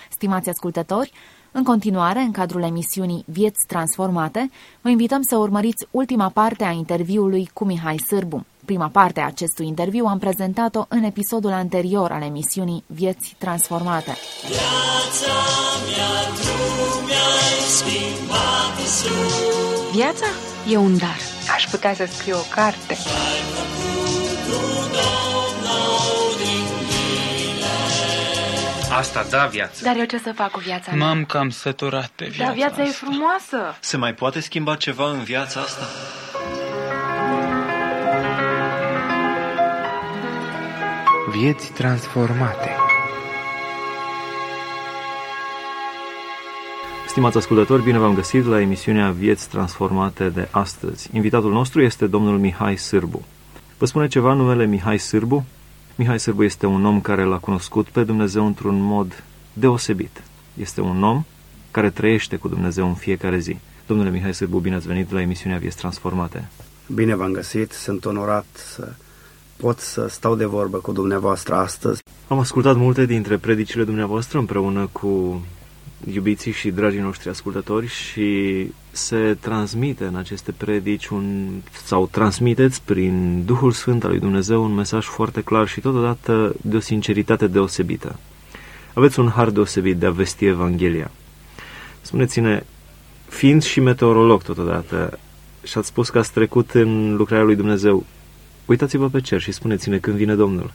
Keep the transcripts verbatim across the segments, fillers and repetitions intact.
Stimați ascultători, în continuare, în cadrul emisiunii Vieți Transformate, vă invităm să urmăriți ultima parte a interviului cu Mihai Sârbu. Prima parte a acestui interviu am prezentat-o în episodul anterior al emisiunii Vieți Transformate. Viața mea, tu mi-ai schimbat, Iisus. Viața e un dar. Aș putea să scriu o carte. Și-ai făcut un om nou din mine. Asta da viața. Dar eu ce să fac cu viața mea? M-am cam săturat de viața Dar viața asta. e frumoasă. Se mai poate schimba ceva în viața asta? Vieți transformate. Stimați ascultători, bine v-am găsit la emisiunea Vieți Transformate de astăzi. Invitatul nostru este domnul Mihai Sârbu. Vă spune ceva numele Mihai Sârbu? Mihai Sârbu este un om care l-a cunoscut pe Dumnezeu într-un mod deosebit. Este un om care trăiește cu Dumnezeu în fiecare zi. Domnule Mihai Sârbu, bine ați venit la emisiunea Vieți Transformate. Bine v-am găsit, sunt onorat să pot să stau de vorbă cu dumneavoastră astăzi. Am ascultat multe dintre predicile dumneavoastră împreună cu iubiții și dragii noștri ascultători și se transmite în aceste predici un, sau transmiteți prin Duhul Sfânt al lui Dumnezeu un mesaj foarte clar și totodată de o sinceritate deosebită. Aveți un har deosebit de a vesti Evanghelia. Spuneți-ne, fiind și meteorolog totodată, și ați spus că ați trecut în lucrarea lui Dumnezeu, uitați-vă pe cer și spuneți-ne când vine Domnul.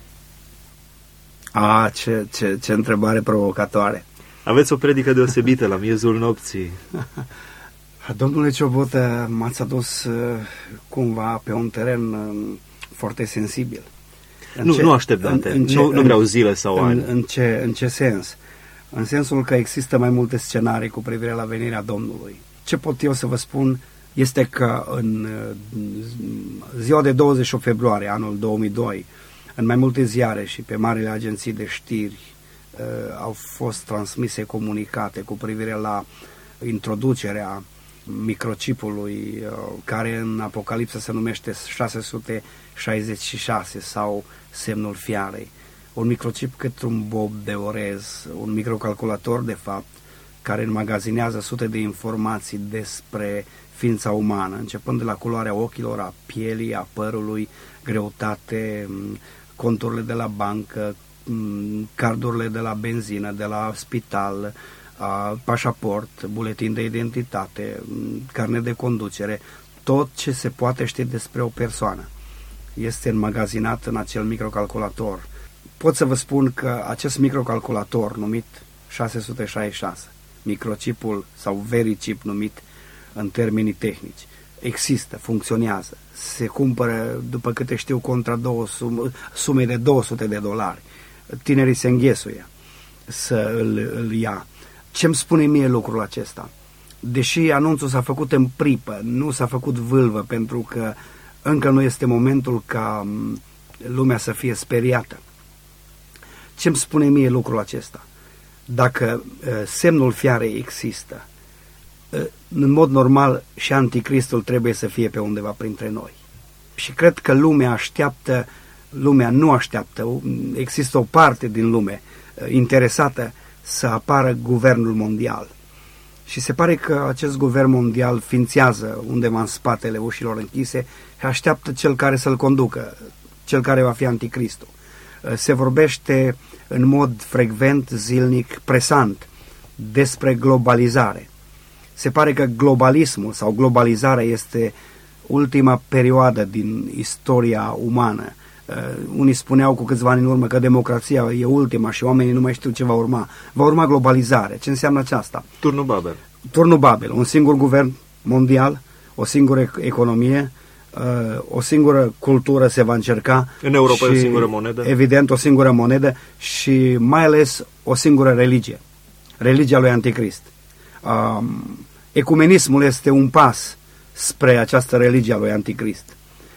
A, ce, ce, ce întrebare provocatoare! Aveți o predică deosebită la miezul nopții. Domnule Ciobotă, m-ați adus cumva pe un teren foarte sensibil. În nu, ce, nu aștept date, în, în ce, nu, nu vreau zile sau în, ani. În ce, în ce sens? În sensul că există mai multe scenarii cu privire la venirea Domnului. Ce pot eu să vă spun este că în ziua de douăzeci și opt februarie anul două mii doi, în mai multe ziare și pe marile agenții de știri, uh, au fost transmise comunicate cu privire la introducerea microchipului, uh, care în Apocalipsa se numește șase sute șaizeci și șase sau semnul fiarei. Un microchip cât un bob de orez, un microcalculator de fapt, care înmagazinează sute de informații despre ființa umană, începând de la culoarea ochilor, a pielii, a părului, greutate, conturile de la bancă, cardurile de la benzină, de la spital, pașaport, buletin de identitate, carnet de conducere, tot ce se poate ști despre o persoană este înmagazinat în acel microcalculator. Pot să vă spun că acest microcalculator numit șase sute șaizeci și șase, microchipul sau verichip numit în termenii tehnici, există, funcționează, se cumpără, după câte știu, contra două sume, sume de două sute de dolari. Tinerii se înghesuie să îl, îl ia. Ce-mi spune mie lucrul acesta? Deși anunțul s-a făcut în pripă, nu s-a făcut vâlvă, pentru că încă nu este momentul ca lumea să fie speriată. Ce-mi spune mie lucrul acesta? Dacă uh, semnul fiarei există, uh, în mod normal și anticristul trebuie să fie pe undeva printre noi. Și cred că lumea așteaptă, lumea nu așteaptă, există o parte din lume uh, interesată să apară guvernul mondial. Și se pare că acest guvern mondial ființează undeva în spatele ușilor închise și așteaptă cel care să-l conducă, cel care va fi anticristul. Uh, se vorbește în mod frecvent, zilnic, presant despre globalizare. Se pare că globalismul sau globalizarea este ultima perioadă din istoria umană. Uh, unii spuneau cu câțiva ani în urmă că democrația e ultima și oamenii nu mai știu ce va urma. Va urma globalizare. Ce înseamnă aceasta? Turnul Babel. Turnul Babel. Un singur guvern mondial, o singură economie, uh, o singură cultură se va încerca. În Europa și, o singură monedă. Evident, o singură monedă și mai ales o singură religie. Religia lui Anticrist. Uh, ecumenismul este un pas spre această religie a lui Anticrist.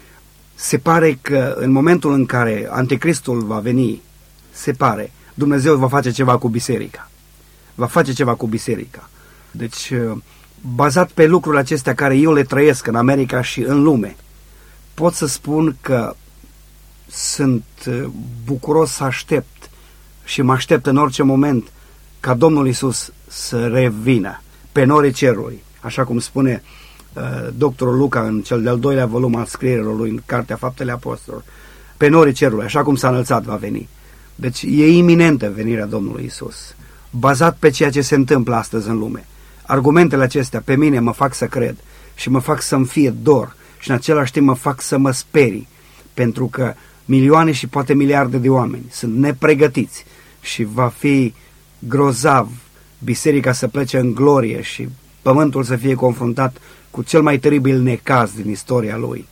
Se pare că în momentul în care Anticristul va veni, se pare, Dumnezeu va face ceva cu biserica. Va face ceva cu biserica. Deci, bazat pe lucrurile acestea care eu le trăiesc în America și în lume, pot să spun că sunt bucuros să aștept și mă aștept în orice moment ca Domnul Iisus să revină pe norii cerului, așa cum spune uh, doctorul Luca în cel de-al doilea volum al scrierilor lui, în Cartea Faptele Apostolilor, pe norii cerului, așa cum s-a înălțat, va veni. Deci e iminentă venirea Domnului Iisus, bazat pe ceea ce se întâmplă astăzi în lume. Argumentele acestea pe mine mă fac să cred și mă fac să-mi fie dor și în același timp mă fac să mă sperii, pentru că milioane și poate miliarde de oameni sunt nepregătiți și va fi grozav biserica să plece în glorie și pământul să fie confruntat cu cel mai teribil necaz din istoria lui.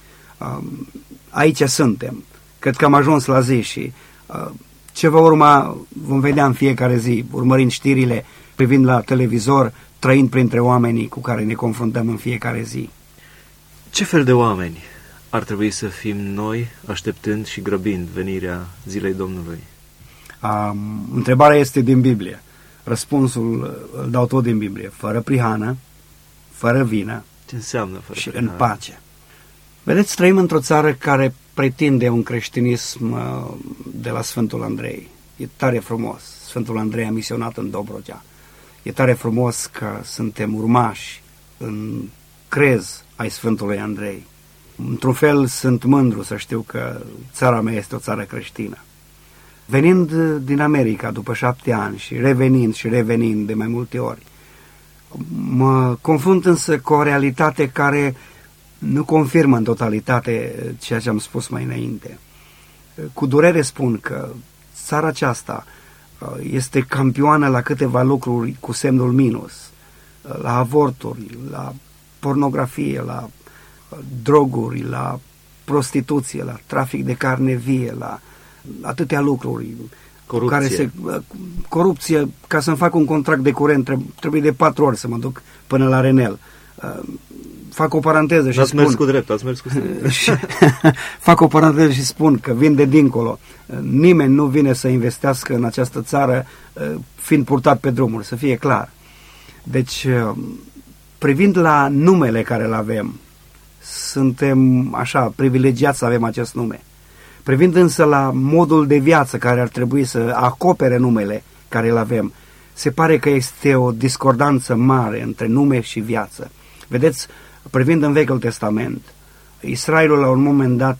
Aici suntem. Cred că am ajuns la zi și ce va urma vom vedea în fiecare zi, urmărind știrile, privind la televizor, trăind printre oamenii cu care ne confruntăm în fiecare zi. Ce fel de oameni ar trebui să fim noi, așteptând și grăbind venirea zilei Domnului? Um, întrebarea este din Biblie. Răspunsul îl dau tot din Biblie. Fără prihană, fără vină. Ce înseamnă fără și prihană? în pace. Vedeți, trăim într-o țară care pretinde un creștinism de la Sfântul Andrei. E tare frumos. Sfântul Andrei a misionat în Dobrogea. E tare frumos că suntem urmași în crez ai Sfântului Andrei. Într-un fel sunt mândru să știu că țara mea este o țară creștină. Venind din America după șapte ani și revenind și revenind de mai multe ori, mă confrunt însă cu o realitate care nu confirmă în totalitate ceea ce am spus mai înainte. Cu durere spun că țara aceasta este campioană la câteva lucruri cu semnul minus, la avorturi, la pornografie, la droguri, la prostituție, la trafic de carne vie, la atâtea lucruri. Corupție. Care se, corupție, ca să-mi fac un contract de curent, trebuie de patru ori să mă duc până la Renel. Fac o paranteză și ați spun... mers cu drept, ați mers cu drept. Fac o paranteză și spun că vin de dincolo. Nimeni nu vine să investească în această țară fiind purtat pe drumuri, să fie clar. Deci, privind la numele care îl avem, suntem așa privilegiați să avem acest nume. Privind însă la modul de viață care ar trebui să acopere numele care îl avem, se pare că este o discordanță mare între nume și viață. Vedeți, privind în Vechiul Testament, Israelul la un moment dat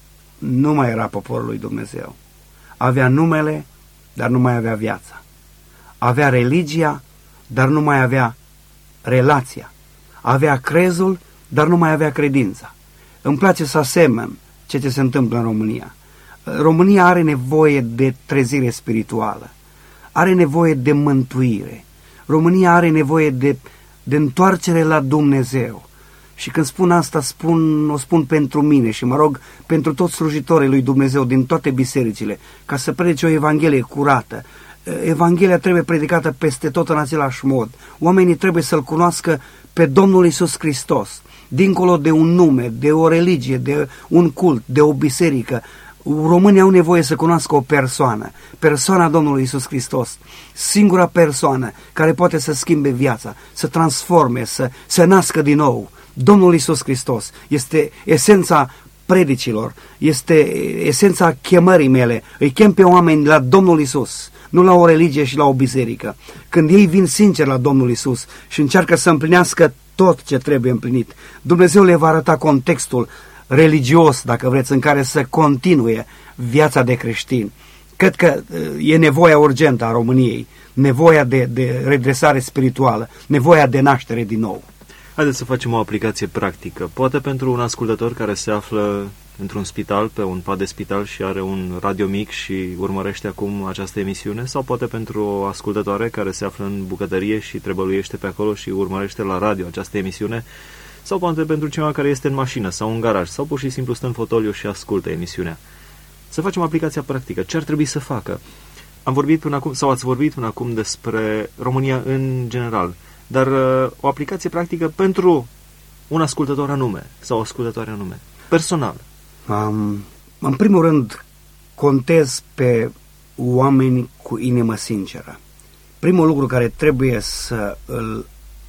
nu mai era poporul lui Dumnezeu. Avea numele, dar nu mai avea viața. Avea religia, dar nu mai avea relația. Avea crezul, dar nu mai avea credința. Îmi place să asemăn ceea ce se întâmplă în România. România are nevoie de trezire spirituală. Are nevoie de mântuire. România are nevoie de, de întoarcere la Dumnezeu. Și când spun asta, spun, o spun pentru mine și mă rog pentru toți slujitorii lui Dumnezeu din toate bisericile, ca să predice o Evanghelie curată. Evanghelia trebuie predicată peste tot în același mod. Oamenii trebuie să-L cunoască pe Domnul Iisus Hristos, dincolo de un nume, de o religie, de un cult, de o biserică. Românii au nevoie să cunoască o persoană, persoana Domnului Iisus Hristos, singura persoană care poate să schimbe viața, să transforme, să se nască din nou. Domnul Iisus Hristos este esența predicilor, este esența chemării mele. Îi chem pe oameni la Domnul Iisus, nu la o religie și la o biserică. Când ei vin sincer la Domnul Iisus și încearcă să împlinească tot ce trebuie împlinit, Dumnezeu le va arăta contextul religios, dacă vreți, în care să continue viața de creștin. Cred că e nevoia urgentă a României, nevoia de, de redresare spirituală, nevoia de naștere din nou. Haideți să facem o aplicație practică. Poate pentru un ascultător care se află într-un spital, pe un pat de spital și are un radio mic și urmărește acum această emisiune, sau poate pentru o ascultătoare care se află în bucătărie și trebăluiește pe acolo și urmărește la radio această emisiune, sau poate pentru cineva care este în mașină sau în garaj, sau pur și simplu stă în fotoliu și ascultă emisiunea. Să facem aplicația practică. Ce ar trebui să facă? Am vorbit până acum, sau ați vorbit până acum despre România în general, dar uh, o aplicație practică pentru un ascultător anume sau o ascultătoare anume, personal. Um, în primul rând, contez pe oameni cu inimă sinceră. Primul lucru care trebuie să îl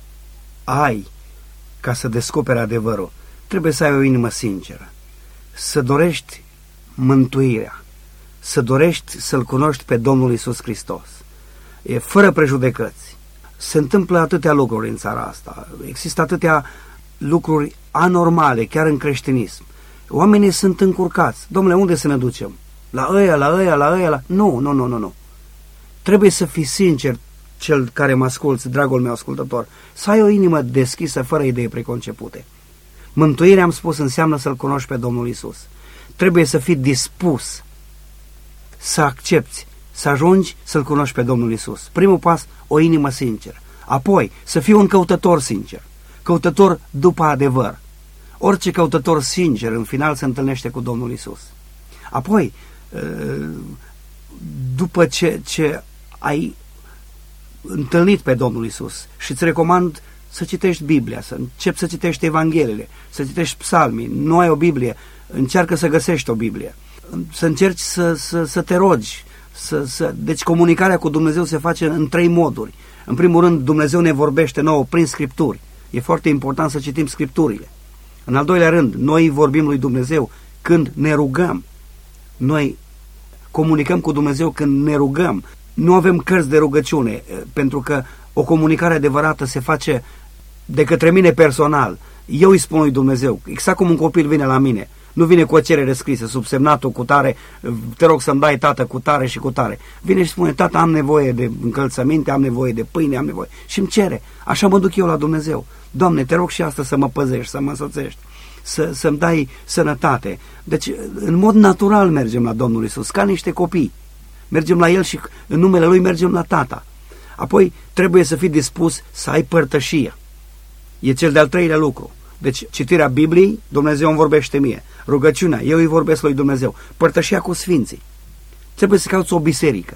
ai ca să descoperi adevărul, trebuie să ai o inimă sinceră, să dorești mântuirea, să dorești să-L cunoști pe Domnul Iisus Hristos. e fără prejudecăți. Se întâmplă atâtea lucruri în țara asta, există atâtea lucruri anormale, chiar în creștinism. Oamenii sunt încurcați. Dom'le, unde să ne ducem? La ăia, la ăia, la ăia, la... Nu, nu, nu, nu, nu. Trebuie să fii sincer, cel care mă asculți, dragul meu ascultător, să ai o inimă deschisă, fără idei preconcepute. Mântuirea, am spus, înseamnă să-L cunoști pe Domnul Iisus. Trebuie să fii dispus să accepti, să ajungi să-L cunoști pe Domnul Iisus. Primul pas, o inimă sinceră. Apoi, să fii un căutător sincer, căutător după adevăr. Orice căutător sincer, în final, se întâlnește cu Domnul Iisus. Apoi, după ce, ce ai întâlnit pe Domnul Iisus, și îți recomand să citești Biblia, să începi să citești Evangheliile, să citești psalmii. Nu ai o Biblie, încearcă să găsești o Biblie, să încerci să, să, să te rogi. Să, să... Deci comunicarea cu Dumnezeu se face în trei moduri. În primul rând, Dumnezeu ne vorbește nouă prin Scripturi. E foarte important să citim Scripturile. În al doilea rând, noi vorbim lui Dumnezeu când ne rugăm. Noi comunicăm cu Dumnezeu când ne rugăm. Nu avem cărți de rugăciune, pentru că o comunicare adevărată se face de către mine personal. Eu îi spun lui Dumnezeu, exact cum un copil vine la mine. Nu vine cu o cerere scrisă, subsemnatul cu tare, te rog să-mi dai, tată, cu tare și cu tare. Vine și spune, tată, am nevoie de încălțăminte, am nevoie de pâine, am nevoie. Și îmi cere. Așa mă duc eu la Dumnezeu. Doamne, te rog și asta să mă păzești, să mă însoțești, să, să-mi dai sănătate. Deci, în mod natural mergem la Domnul Iisus, ca niște copii. Mergem la El și în numele Lui mergem la Tata. Apoi, trebuie să fii dispus să ai părtășie. E cel de-al treilea lucru. Deci, citirea Bibliei, Dumnezeu îmi vorbește mie. Rugăciunea, eu îi vorbesc lui Dumnezeu. Părtășia cu Sfinții. Trebuie să cauți o biserică.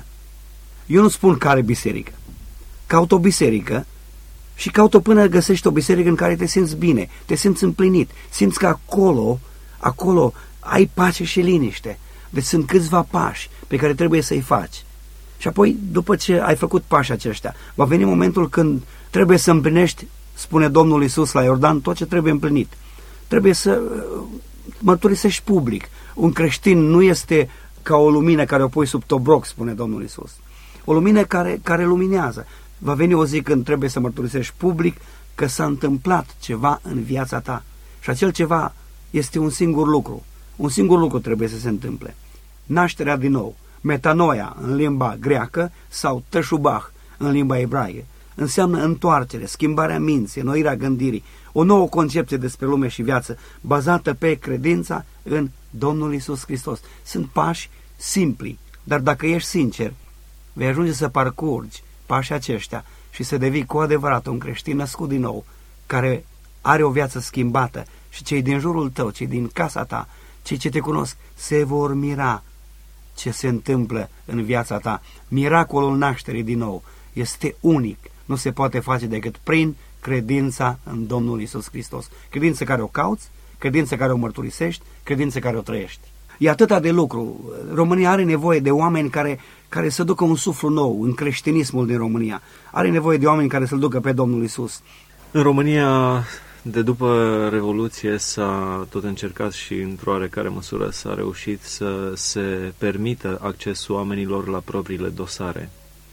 Eu nu spun care biserică. Caut o biserică și caut-o până găsești o biserică în care te simți bine, te simți împlinit. Simți că acolo, acolo ai pace și liniște. Deci sunt câțiva pași pe care trebuie să-i faci. Și apoi, după ce ai făcut pașii aceștia, va veni momentul când trebuie să împlinești, spune Domnul Iisus la Iordan, tot ce trebuie împlinit. Trebuie să mărturisești public. Un creștin nu este ca o lumină care o pui sub tobroc, spune Domnul Iisus. O lumină care, care luminează. Va veni o zi când trebuie să mărturisești public că s-a întâmplat ceva în viața ta. Și acel ceva este un singur lucru. Un singur lucru trebuie să se întâmple. Nașterea din nou. Metanoia în limba greacă sau tășubah în limba ebraică. Înseamnă întoarcere, schimbarea minții, înnoirea gândirii, o nouă concepție despre lume și viață, bazată pe credința în Domnul Iisus Hristos. Sunt pași simpli, dar dacă ești sincer, vei ajunge să parcurgi pașii aceștia și să devii cu adevărat un creștin născut din nou, care are o viață schimbată și cei din jurul tău, cei din casa ta, cei ce te cunosc, se vor mira ce se întâmplă în viața ta. Miracolul nașterii din nou este unic. Nu se poate face decât prin credința în Domnul Iisus Hristos. Credință care o cauți, credință care o mărturisești, credință care o trăiești. E atâta de lucru. România are nevoie de oameni care, care să ducă un suflu nou în creștinismul din România. Are nevoie de oameni care să-L ducă pe Domnul Iisus. În România, de după Revoluție, s-a tot încercat și într-o oarecare măsură s-a reușit să se permită accesul oamenilor la propriile dosare.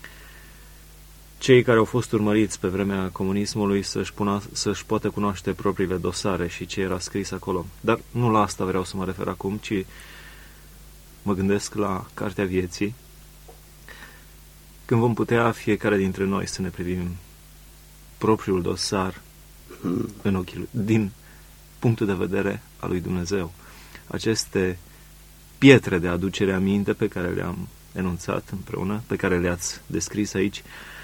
Cei care au fost urmăriți pe vremea comunismului să-și, puna, să-și poată cunoaște propriile dosare și ce era scris acolo. Dar nu la asta vreau să mă refer acum, ci mă gândesc la Cartea Vieții, când vom putea fiecare dintre noi să ne privim propriul dosar în ochii, din punctul de vedere al lui Dumnezeu. Aceste pietre de aducere aminte pe care le-am enunțat împreună, pe care le-ați descris aici,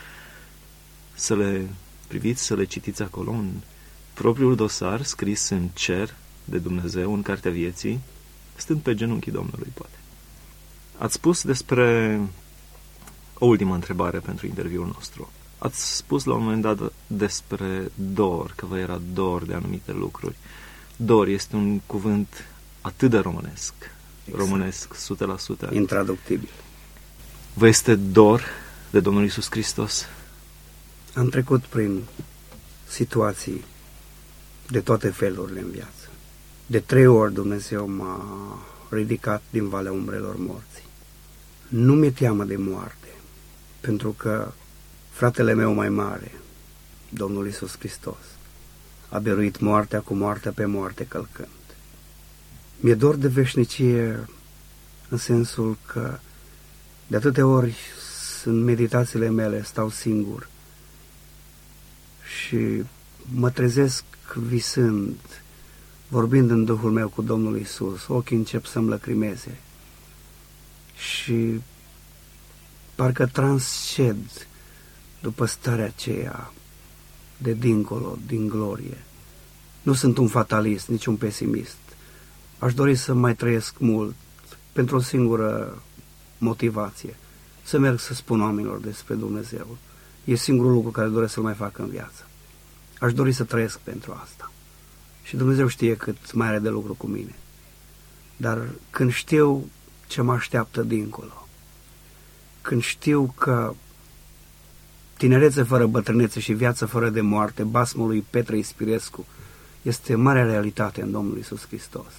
să le priviți, să le citiți acolo în propriul dosar scris în cer de Dumnezeu, în Cartea Vieții, stând pe genunchii Domnului, poate. Ați spus despre o ultimă întrebare pentru interviul nostru. Ați spus la un moment dat despre dor, că vă era dor de anumite lucruri. Dor este un cuvânt atât de românesc, exact. Românesc, o sută la sută. Intraductibil. Vă este dor de Domnul Iisus Hristos? Am trecut prin situații de toate felurile în viață. De trei ori Dumnezeu m-a ridicat din valea umbrelor morții. Nu mi-e teamă de moarte. pentru că fratele meu mai mare, Domnul Iisus Hristos, a biruit moartea cu moartea pe moarte călcând. Mi-e dor de veșnicie în sensul că de atâtea ori în meditațiile mele stau singur și mă trezesc visând, vorbind în Duhul meu cu Domnul Iisus, ochii încep să-mi lăcrimeze și parcă transced după starea aceea de dincolo, din glorie. Nu sunt un fatalist, nici un pesimist. Aș dori să mai trăiesc mult pentru o singură motivație, să merg să spun oamenilor despre Dumnezeu. E singurul lucru care doresc să-l mai fac în viață. Aș dori să trăiesc pentru asta. Și Dumnezeu știe cât mai are de lucru cu mine. Dar când știu ce mă așteaptă dincolo, când știu că tinerețe fără bătrânețe și viață fără de moarte, basmul lui Petre Ispirescu, este marea realitate în Domnul Iisus Hristos.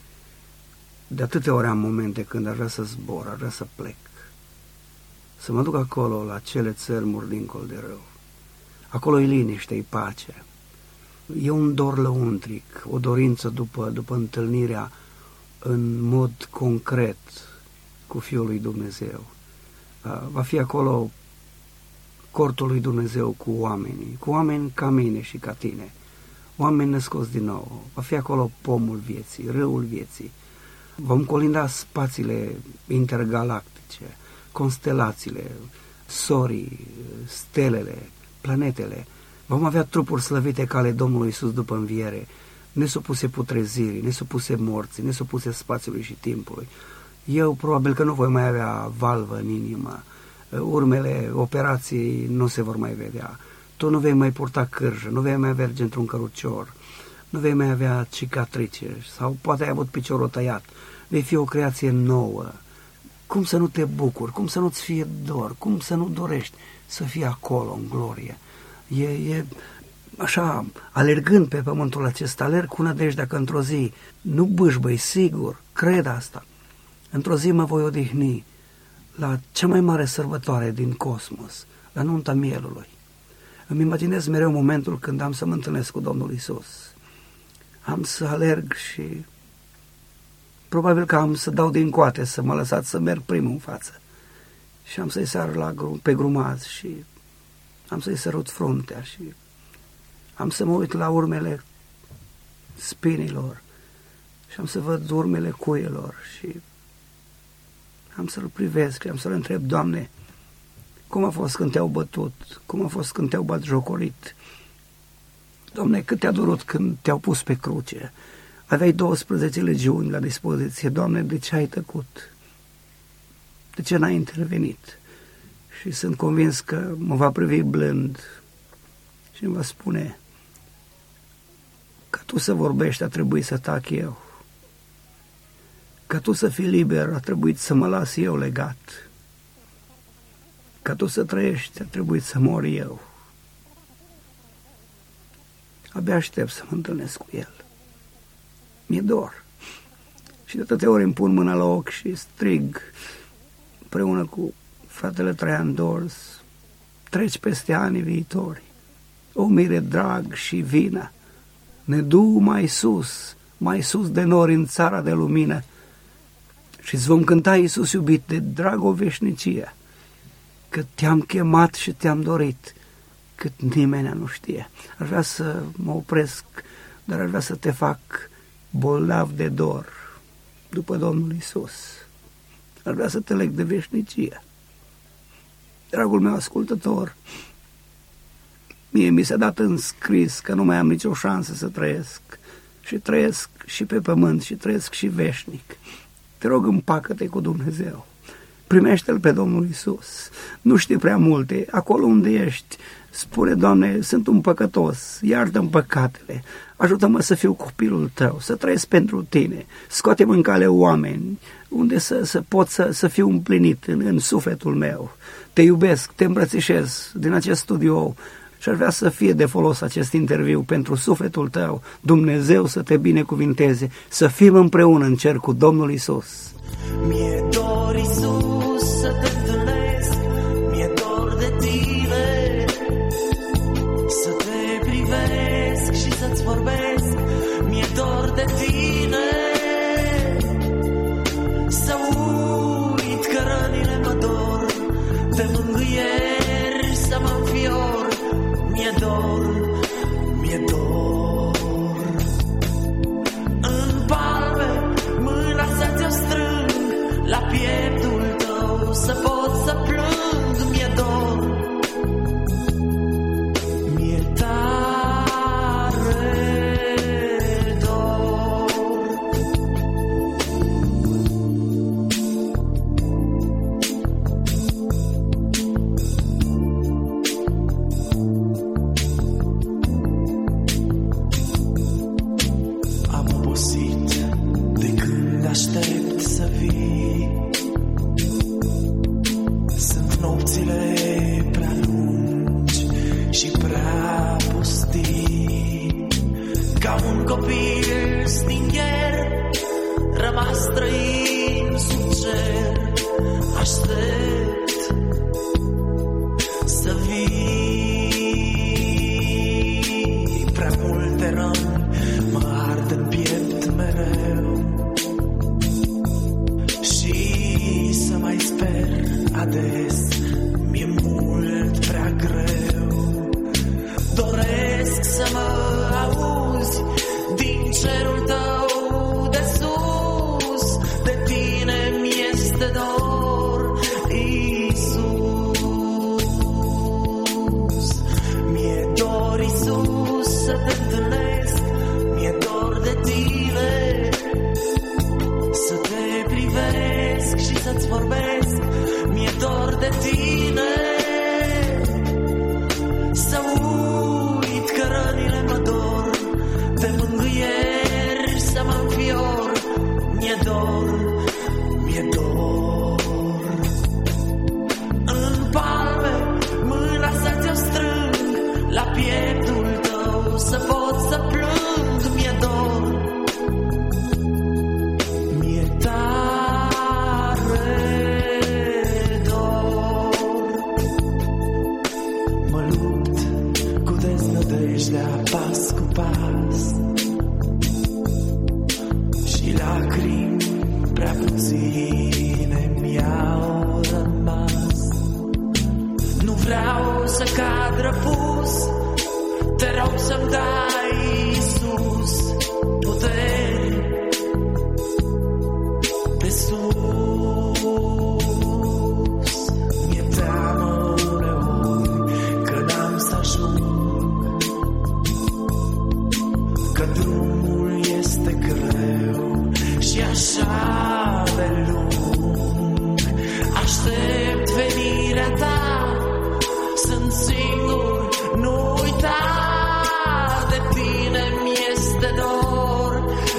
De atâtea ori am momente când aș vrea să zbor, aș vrea să plec, să mă duc acolo la cele țărmuri dincolo de râu. Acolo e liniște, e pace. E un dor lăuntric, o dorință după, după întâlnirea în mod concret cu Fiul lui Dumnezeu. Va fi acolo cortul lui Dumnezeu cu oamenii, cu oameni ca mine și ca tine, oameni născoți din nou. Va fi acolo pomul vieții, râul vieții. Vom colinda spațiile intergalactice, constelațiile, sorii, stelele, planetele. Vom avea trupuri slăvite ca ale Domnului Iisus după înviere, nesupuse putrezirii, nesupuse morții, nesupuse spațiului și timpului. Eu probabil că nu voi mai avea valvă în inimă, urmele operației nu se vor mai vedea. Tu nu vei mai purta cârjă, nu vei mai merge într-un cărucior, nu vei mai avea cicatrice sau poate ai avut piciorul tăiat. Vei fi o creație nouă. Cum să nu te bucuri, cum să nu-ți fie dor, cum să nu dorești să fii acolo în glorie. E, e așa, alergând pe pământul acesta, alerg cu nădejdea că într-o zi, nu bâșbăi, sigur, cred asta, într-o zi mă voi odihni la cea mai mare sărbătoare din cosmos, la nunta mielului. Îmi imaginez mereu momentul când am să mă întâlnesc cu Domnul Iisus. Am să alerg și probabil că am să dau din coate, să mă lăsați să merg primul în față. Și am să-i sar la, pe grumaz și am să-i sărut fruntea și am să mă uit la urmele spinilor și am să văd urmele cuielor și am să-l privesc și am să-l întreb, Doamne, cum a fost când te-au bătut? Cum a fost când te-au batjocorit? Doamne, cât te-a durut când te-au pus pe cruce? Aveai douăsprezece legiuni la dispoziție. Doamne, de ce ai tăcut? De ce n-ai intervenit? Și sunt convins că mă va privi blând și îmi va spune, ca tu să vorbești a trebuit să tac eu. Ca tu să fii liber a trebuit să mă las eu legat. Ca tu să trăiești a trebuit să mor eu. Abia aștept să mă întâlnesc cu el. Mi-e dor. Și de atâtea ori îmi pun mâna la ochi și strig împreună cu fratele Traian Dors, treci peste anii viitori, o mire drag și vină, ne du mai sus, mai sus de nori în țara de lumină și-ți vom cânta, Iisus iubit, de drag o veșnicie, că te-am chemat și te-am dorit, cât nimeni nu știe. Ar vrea să mă opresc, dar ar vrea să te fac bolnav de dor după Domnul Iisus. Ar vrea să te leg de veșnicie. Dragul meu ascultător, mie mi s-a dat în scris că nu mai am nicio șansă să trăiesc și trăiesc și pe pământ și trăiesc și veșnic. Te rog, împacă-te cu Dumnezeu. Primește-L pe Domnul Iisus. Nu știi prea multe. Acolo unde ești, spune, Doamne, sunt un păcătos, iartă-mi păcatele, ajută-mă să fiu copilul Tău, să trăiesc pentru Tine, scoate-mă în cale oameni, unde să, să pot să, să fiu împlinit în, în sufletul meu. Te iubesc, te îmbrățișez din acest studio și aș vrea să fie de folos acest interviu pentru sufletul Tău. Dumnezeu să te binecuvinteze, să fim împreună în cer cu Domnul Iisus. Mi-e dor, Iisus, să te întâlnesc, mi-e dor ca un copil stingher rămas străin sub cer. Aștept să vii, prea multe răni mă ard în piept mereu și să mai sper ades mi-e mult prea greu. Doresc să mă auzi din cerul tău de sus, de tine mi-este dor, Iisus. Mi-e dor, Iisus, să te întâlnesc, mi-e dor de tine, să te privesc și să-ți vorbesc, mi-e dor de tine. Să uit că rănile mă dor, de mângâieri să mă înfior, mi-e dor, mi-e dor. În palme mâna să ți-o strâng, la pieptul tău să pot să plâng, mi-e dor, mi-e tare dor. Mă lupt cu deznădejdea pas cu pas și lacrimi prea puține mi-au rămas. Nu vreau să cad răpus, te rog să-mi dai, Iisus, puteri pe sus. Mi-e teamă uneori că n-am să ajung, că drumul este greu și așa de lung. Aștept venirea ta, sunt singur, nu uita, de tine mi-este dor,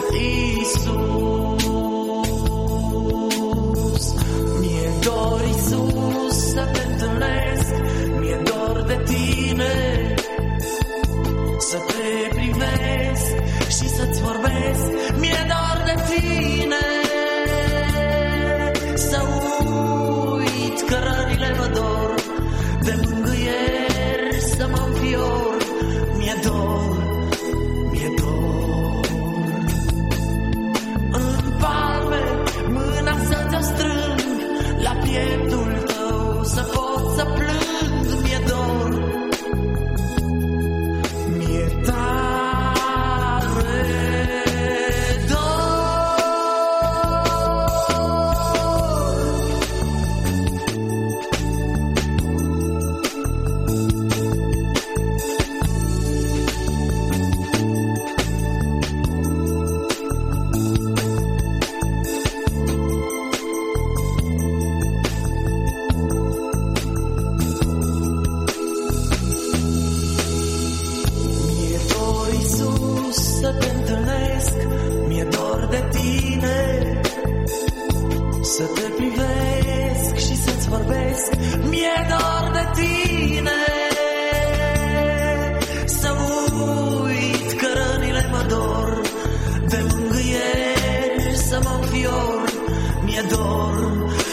Iisus. Mi-e dor, Iisus, să te întâlnesc, mi-e dor de tine, să te privesc și să-ți vorbesc, mi-e dor de tine. Să uit că rănile mă dor, de mângâieri să mă înfior, mi-e dor, mi-e dor. În palme mâna să te-o strâng, la pieptul tău să pot să plâng, mi-e dor, mi-e tare dor. Mi-e dor, Iisus, să te întâlnesc, mi-e dor de tine, să te privesc și să-ți vorbesc, mi-e dor de tine. Să uit că rănile mă dor, de mângâieri să mă înfior, mi-e dor,